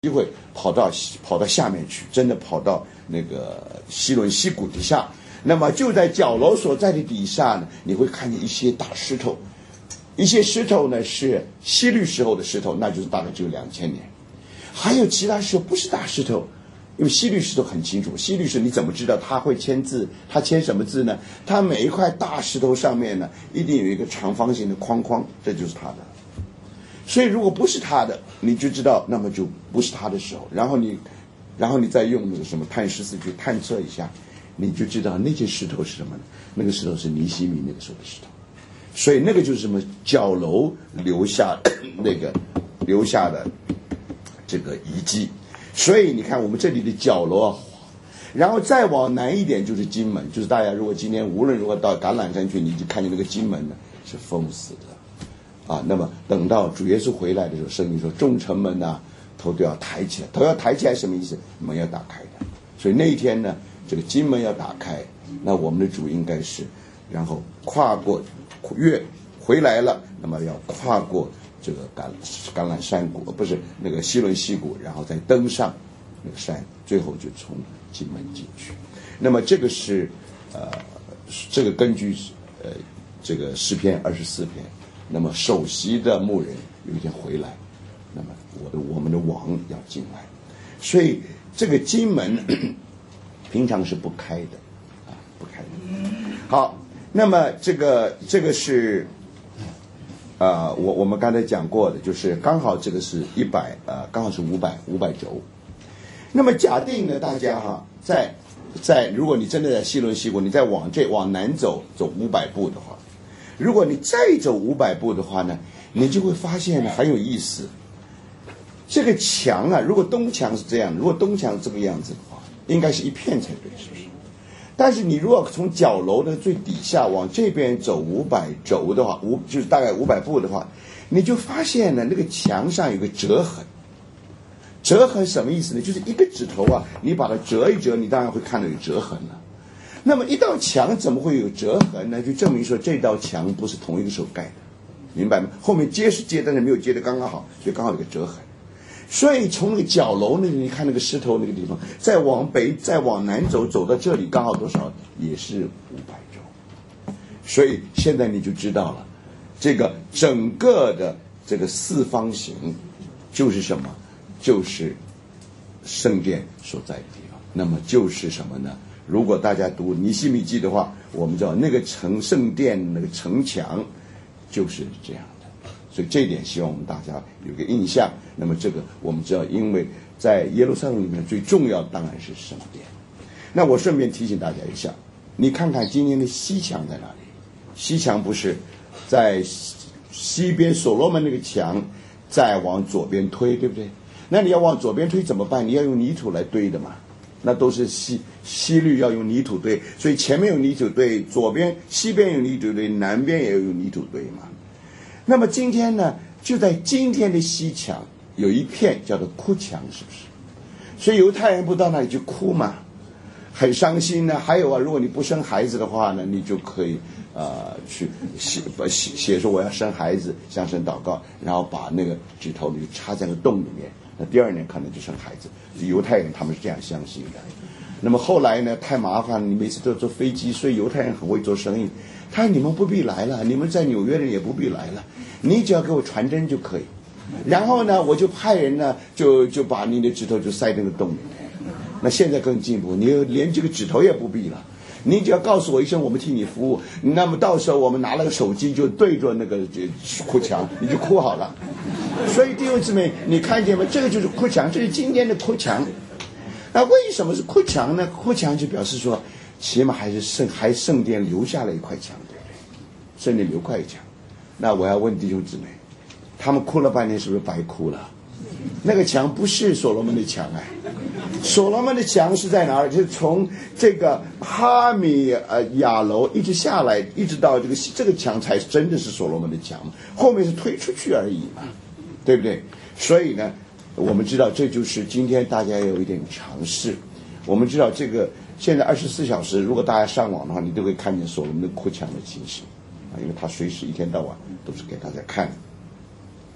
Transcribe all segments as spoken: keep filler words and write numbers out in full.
机会跑到跑到下面去，真的跑到那个西伦溪谷底下。那么就在角楼所在的底下呢，你会看见一些大石头，一些石头呢是西律时候的石头，那就是大概只有两千年。还有其他石头不是大石头，因为西律石头很清楚，西律石你怎么知道他会签字？他签什么字呢？他每一块大石头上面呢，一定有一个长方形的框框，这就是他的。所以如果不是他的，你就知道那么就不是他的时候，然后你然后你再用那个什么碳十四去探测一下，你就知道那些石头是什么呢？那个石头是尼希米那个时候的石头。所以那个就是什么角楼留下那个留下的这个遗迹。所以你看我们这里的角楼啊，然后再往南一点就是金门，就是大家如果今天无论如何到橄榄山去，你就看见那个金门呢是封死的。啊，那么等到主耶稣回来的时候，圣经说众城门啊，头都要抬起来，头要抬起来什么意思？门要打开的。所以那一天呢，这个金门要打开，那我们的主应该是，然后跨过越回来了，那么要跨过这个橄橄榄山谷，不是那个西伦溪谷，然后再登上那个山，最后就从金门进去。那么这个是呃，这个根据呃这个诗篇二十四篇。那么首席的牧人有一天回来，那么我的我们的王要进来，所以这个金门平常是不开的啊，不开的。好，那么这个这个是呃我我们刚才讲过的，就是刚好这个是一百呃刚好是五百五百轴。那么假定呢，大家哈在在如果你真的在西伦溪谷，你再往这往南走走五百步的话。如果你再走五百步的话呢，你就会发现很有意思。这个墙啊，如果东墙是这样，如果东墙这个样子的话，应该是一片才对，是不是？但是你如果从角楼的最底下往这边走五百轴的话，五就是大概五百步的话，你就发现呢，那个墙上有个折痕。折痕什么意思呢？就是一个指头啊，你把它折一折，你当然会看到有折痕了。那么一道墙怎么会有折痕呢？就证明说这道墙不是同一个手盖的，明白吗？后面接是接，但是没有接的刚刚好，所以刚好有个折痕。所以从那个角楼那里，你看那个石头那个地方，再往北再往南走，走到这里刚好多少？也是五百轴。所以现在你就知道了，这个整个的这个四方形就是什么？就是圣殿所在的地方。那么就是什么呢？如果大家读尼希米记的话，我们知道那个城圣殿那个城墙就是这样的，所以这一点希望我们大家有个印象。那么这个我们知道，因为在耶路撒冷里面最重要当然是圣殿。那我顺便提醒大家一下，你看看今天的西墙在哪里？西墙不是在西边所罗门那个墙再往左边推，对不对？那你要往左边推怎么办？你要用泥土来堆的嘛。那都是西西律要用泥土堆，所以前面有泥土堆，左边西边有泥土堆，南边也有泥土堆嘛。那么今天呢，就在今天的西墙有一片叫做哭墙，是不是？所以犹太人不到那里去哭嘛，很伤心呢。还有啊，如果你不生孩子的话呢，你就可以呃去写写写说我要生孩子，向神祷告，然后把那个指头你插在个洞里面。那第二年可能就生孩子，犹太人他们是这样相信的。那么后来呢，太麻烦了，你每次都要坐飞机，所以犹太人很会做生意。他说你们不必来了，你们在纽约人也不必来了，你只要给我传真就可以。然后呢，我就派人呢，就就把你的指头就塞那个洞里面。那现在更进步，你连这个指头也不必了。你只要告诉我一声，我们替你服务。那么到时候我们拿了个手机，就对着那个哭墙，你就哭好了。所以弟兄姊妹，你看见吗？这个就是哭墙，这是今天的哭墙。那为什么是哭墙呢？哭墙就表示说，起码还是圣还圣殿留下了一块墙，对不对？圣殿留块墙。那我要问弟兄姊妹，他们哭了半天，是不是白哭了？那个墙不是所罗门的墙哎，所罗门的墙是在哪儿？就是从这个哈米呃亚楼一直下来，一直到这个这个墙才真的是所罗门的墙，后面是推出去而已嘛，对不对？所以呢，我们知道这就是今天大家有一点尝试。我们知道这个现在二十四小时，如果大家上网的话，你都会看见所罗门的哭墙的情形啊，因为他随时一天到晚都是给大家看的。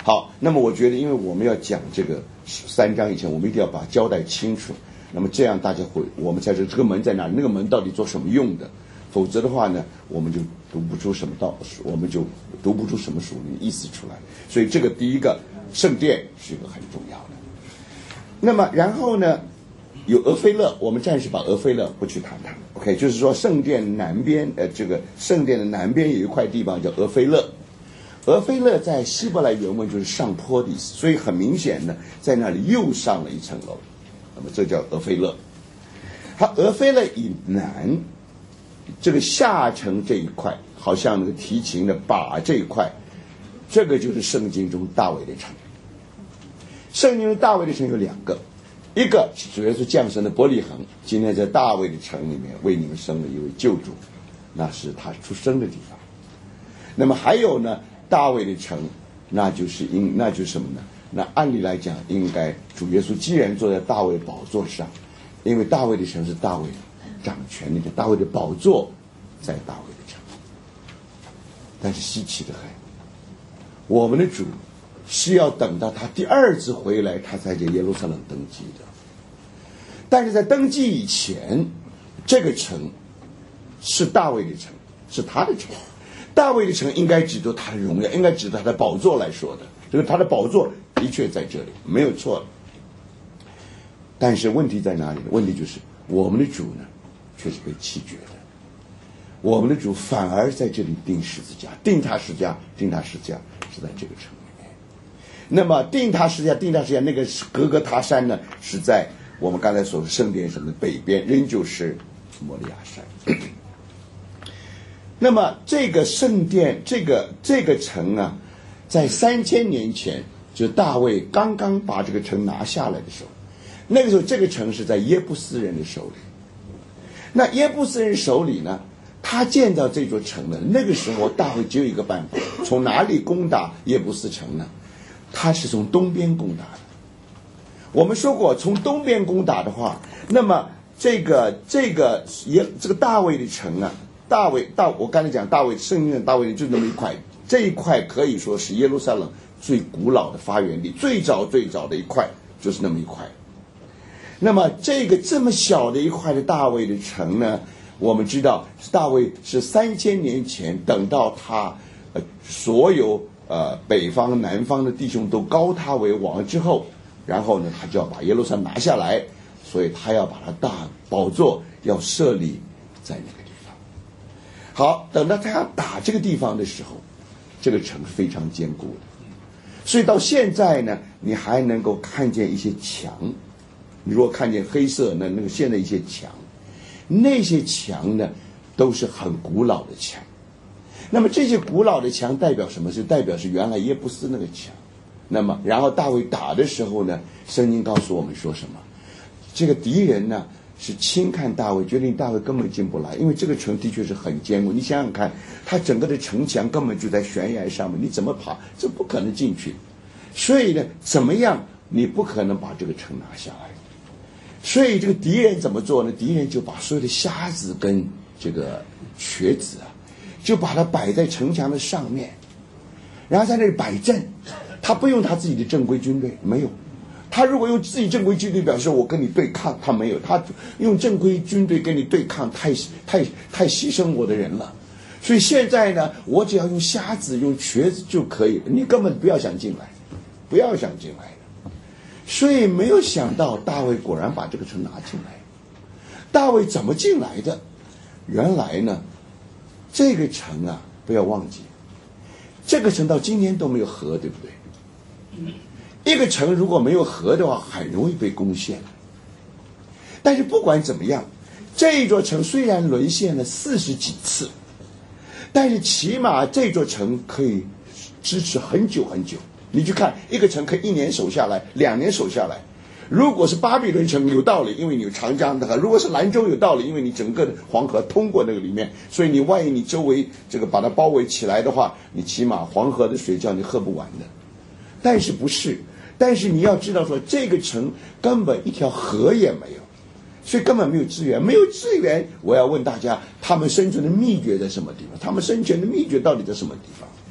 好，那么我觉得，因为我们要讲这个三章以前，我们一定要把它交代清楚。那么这样大家会，我们才知道这个门在哪里，那个门到底做什么用的。否则的话呢，我们就读不出什么道，我们就读不出什么属灵意思出来。所以这个第一个圣殿是一个很重要的。那么然后呢，有俄菲勒，我们暂时把俄菲勒不去谈它。OK， 就是说圣殿南边，呃，这个圣殿的南边有一块地方叫俄菲勒。俄菲勒在希伯来原文就是上坡的意思，所以很明显呢，在那里又上了一层楼。那么这叫俄菲勒。好，俄菲勒以南，这个下城这一块，好像那个提琴的把这一块，这个就是圣经中大卫的城。圣经中大卫的城有两个，一个是主要是降生的伯利恒，今天在大卫的城里面为你们生了一位救主，那是他出生的地方。那么还有呢，大卫的城，那就是应那就是什么呢？那按理来讲，应该主耶稣既然坐在大卫宝座上，因为大卫的城是大卫掌权的，大卫的宝座在大卫的城。但是稀奇的很，我们的主是要等到他第二次回来，他才在耶路撒冷登基的。但是在登基以前，这个城是大卫的城，是他的城。大卫的城应该指着他的荣耀，应该指着他的宝座来说的。这个他的宝座的确在这里，没有错。但是问题在哪里呢？问题就是我们的主呢，却是被弃绝的。我们的主反而在这里钉十字架，钉他十字架，钉他十字架是在这个城里面。那么钉他十字架，钉他十字架，那个格格他山呢，是在我们刚才所说圣殿什么的北边，仍旧是摩利亚山。那么这个圣殿，这个这个城啊，在三千年前，就大卫刚刚把这个城拿下来的时候，那个时候这个城是在耶布斯人的手里。那耶布斯人手里呢，他建造这座城呢，那个时候大卫只有一个办法，从哪里攻打耶布斯城呢？他是从东边攻打的。我们说过，从东边攻打的话，那么这个这个耶这个大卫的城啊。大卫大我刚才讲大卫圣经的大卫就那么一块，这一块可以说是耶路撒冷最古老的发源地，最早最早的一块就是那么一块。那么这个这么小的一块的大卫的城呢，我们知道大卫是三千年前等到他呃所有呃北方南方的弟兄都高他为王之后，然后呢他就要把耶路撒冷拿下来，所以他要把他大宝座要设立在那个地方。好，等到他要打这个地方的时候，这个城是非常坚固的，所以到现在呢，你还能够看见一些墙。你如果看见黑色那那个现在一些墙，那些墙呢都是很古老的墙。那么这些古老的墙代表什么？就代表是原来耶布斯那个墙。那么然后大卫打的时候呢，圣经告诉我们说什么？这个敌人呢是轻看大卫，决定大卫根本进不来，因为这个城的确是很坚固。你想想看，它整个的城墙根本就在悬崖上面，你怎么爬？这不可能进去。所以呢，怎么样你不可能把这个城拿下来。所以这个敌人怎么做呢？敌人就把所有的瞎子跟这个瘸子啊，就把它摆在城墙的上面，然后在那里摆阵。他不用他自己的正规军队，没有。他如果用自己正规军队表示我跟你对抗，他没有。他用正规军队跟你对抗，太太太牺牲我的人了。所以现在呢，我只要用瞎子用瘸子就可以了，你根本不要想进来，不要想进来。所以没有想到大卫果然把这个城拿进来。大卫怎么进来的？原来呢，这个城啊，不要忘记，这个城到今天都没有河，对不对？一个城如果没有河的话，很容易被攻陷。但是不管怎么样，这座城虽然沦陷了四十几次，但是起码这座城可以支持很久很久。你去看一个城可以一年守下来，两年守下来。如果是巴比伦城有道理，因为你有长江的河；如果是兰州有道理，因为你整个的黄河通过那个里面，所以你万一你周围这个把它包围起来的话，你起码黄河的水叫你喝不完的。但是不是？但是你要知道说，这个城根本一条河也没有，所以根本没有资源。没有资源，我要问大家，他们生存的秘诀在什么地方？他们生存的秘诀到底在什么地方？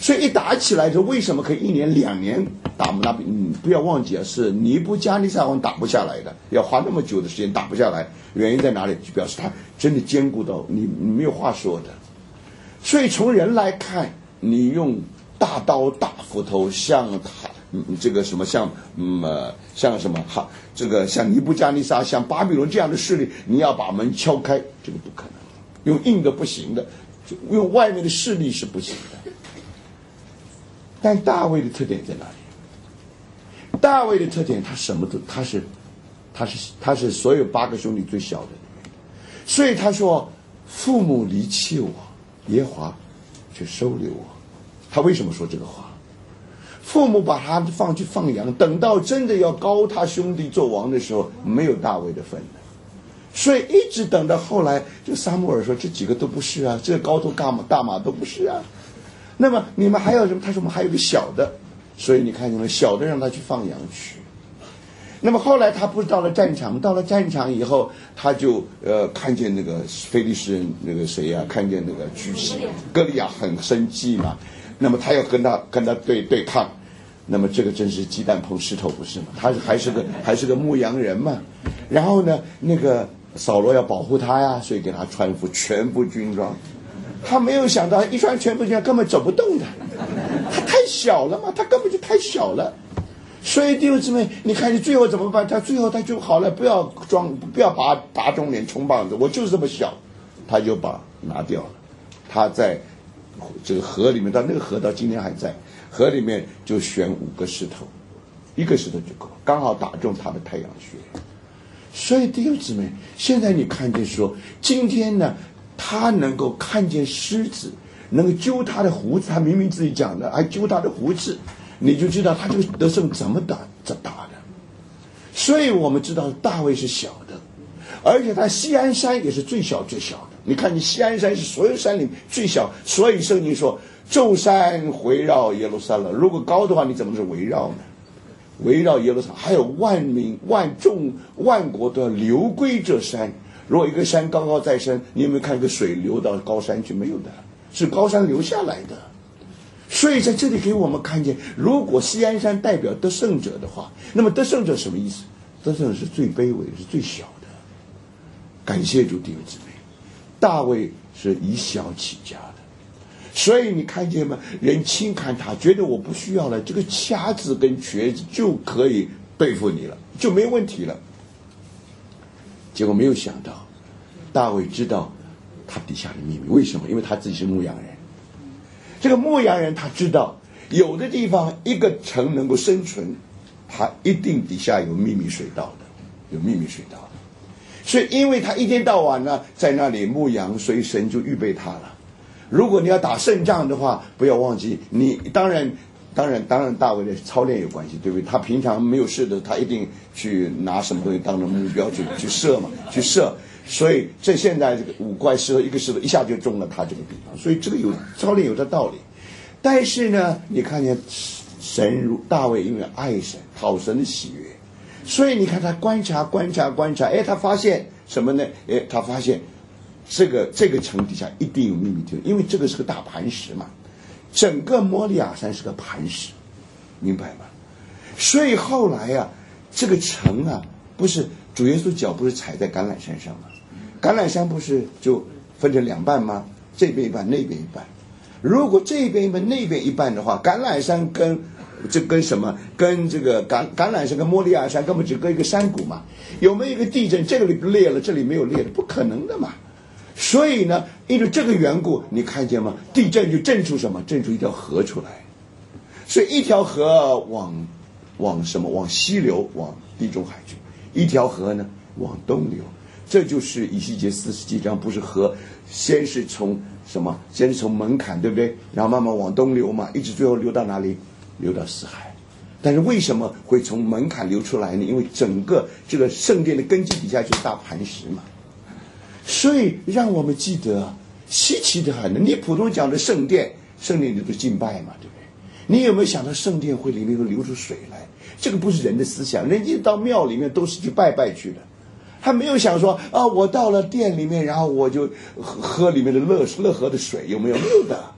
所以一打起来，就为什么可以一年两年打那边？嗯，不要忘记啊，是尼布加尼撒王打不下来的，要花那么久的时间打不下来，原因在哪里？就表示他真的坚固到你你没有话说的。所以从人来看，你用大刀大斧头像他。嗯，这个什么像嗯呃像什么哈，这个像尼布加尼撒、像巴比伦这样的势力，你要把门敲开，这个不可能，用硬的不行的，用外面的势力是不行的。但大卫的特点在哪里？大卫的特点，他什么都他是他是他是所有八个兄弟最小的，所以他说父母离弃我，耶和华却收留我。他为什么说这个话？父母把他放去放羊，等到真的要高他兄弟做王的时候，没有大卫的份的，所以一直等到后来，就撒母耳说这几个都不是啊，这高头大马大马都不是啊。那么你们还有什么？他说我们还有个小的，所以你看你们小的让他去放羊去。那么后来他不是到了战场，到了战场以后，他就呃看见那个非利士人那个谁呀、啊，看见那个居士歌利亚很生气嘛。那么他要跟他跟他对对抗，那么这个真是鸡蛋碰石头不是吗？他还是个还是个牧羊人嘛。然后呢，那个扫罗要保护他呀，所以给他穿副全副军装。他没有想到一穿全副军装根本走不动的，他太小了嘛，他根本就太小了。所以弟兄姊妹，你看你最后怎么办？他最后他就好了，不要装，不要拔拔中脸充棒子，我就是这么小，他就把拿掉了。他在这个河里面，到那个河到今天还在，河里面就选五个石头，一个石头就够，刚好打中他的太阳穴。所以弟兄姊妹，现在你看见说，今天呢，他能够看见狮子，能够揪他的胡子，他明明自己讲的，还揪他的胡子，你就知道他这个得胜怎么打怎么打的。所以我们知道大卫是小的，而且他锡安山也是最小最小的。你看，你锡安山是所有山里最小，所以圣经说众山围绕耶路撒冷。如果高的话，你怎么是围绕呢？围绕耶路撒冷，还有万民万众万国都要流归这山。如果一个山高高在身，你有没有看个水流到高山去？没有的，是高山流下来的。所以在这里给我们看见，如果锡安山代表得胜者的话，那么得胜者什么意思？得胜者是最卑微的，是最小的。感谢主弟兄姊妹，大卫是以小起家的，所以你看见吗？人轻看他，觉得我不需要了，这个掐子跟瘸子就可以对付你了，就没问题了。结果没有想到，大卫知道他底下的秘密。为什么？因为他自己是牧羊人。这个牧羊人他知道，有的地方一个城能够生存，他一定底下有秘密水道的，有秘密水道的。所以因为他一天到晚呢在那里牧羊，所以神就预备他了。如果你要打胜仗的话，不要忘记，你当然当然当然大卫的操练有关系，对不对？他平常没有事的，他一定去拿什么东西当成目标去去射嘛，去射。所以这现在这个五块石头一个石头一下就中了他这个地方，所以这个有操练有这道理。但是呢，你看见神如大卫因为爱神讨神的喜悦，所以你看他观察观察观察，哎，他发现什么呢？哎，他发现这个这个城底下一定有秘密地方，因为这个是个大磐石嘛，整个摩利亚山是个磐石，明白吗？所以后来啊，这个城啊，不是主耶稣脚不是踩在橄榄山上吗？橄榄山不是就分成两半吗？这边一半，那边一半。如果这边一半，那边一半的话，橄榄山跟这跟什么？跟这个橄橄榄山跟摩利亚山根本只隔一个山谷嘛。有没有一个地震？这个里裂了，这里没有裂的，不可能的嘛。所以呢，因为这个缘故，你看见吗？地震就震出什么？震出一条河出来。所以一条河往往什么？往西流，往地中海去；一条河呢，往东流。这就是以西结四十几章，不是河先是从什么？先是从门槛，对不对？然后慢慢往东流嘛，一直最后流到哪里？流到死海。但是为什么会从门槛流出来呢？因为整个这个圣殿的根基底下就是大磐石嘛。所以让我们记得，稀奇的很。你普通讲的圣殿，圣殿就是敬拜嘛，对不对？你有没有想到圣殿会里面会流出水来？这个不是人的思想，人家到庙里面都是去拜拜去的。他没有想说啊，我到了店里面，然后我就喝喝里面的乐乐河的水，有没有？没有的。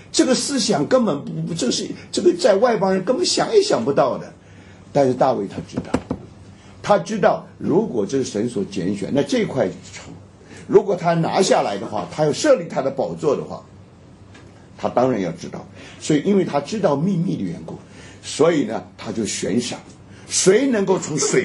这个思想根本不，这是这个在外邦人根本想也想不到的。但是大卫他知道，他知道如果这是神所拣选，那这块城，如果他拿下来的话，他要设立他的宝座的话，他当然要知道。所以因为他知道秘密的缘故，所以呢他就悬赏，谁能够从水